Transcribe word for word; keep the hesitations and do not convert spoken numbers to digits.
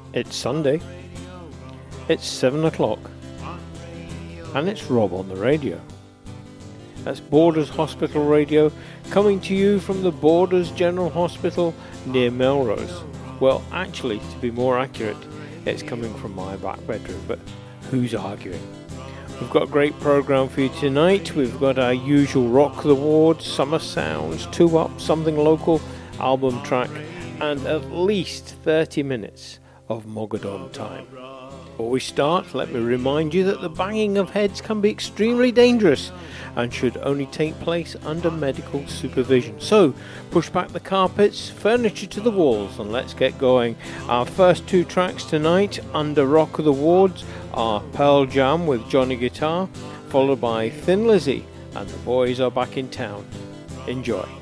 It's Sunday, it's seven o'clock, and it's Rob on the radio. That's Borders Hospital Radio, coming to you from the Borders General Hospital near Melrose. Well, actually, to be more accurate, it's coming from my back bedroom, but who's arguing? We've got a great programme for you tonight. We've got our usual Rock the Wards, Summer Sounds, Two Up, Something Local, album track, and at least thirty minutes of Mogadon time. Before we start, let me remind you that the banging of heads can be extremely dangerous and should only take place under medical supervision. So, push back the carpets, furniture to the walls, and let's get going. Our first two tracks tonight, under Rock of the Wards, are Pearl Jam with Johnny Guitar, followed by Thin Lizzy and The Boys Are Back in Town. Enjoy.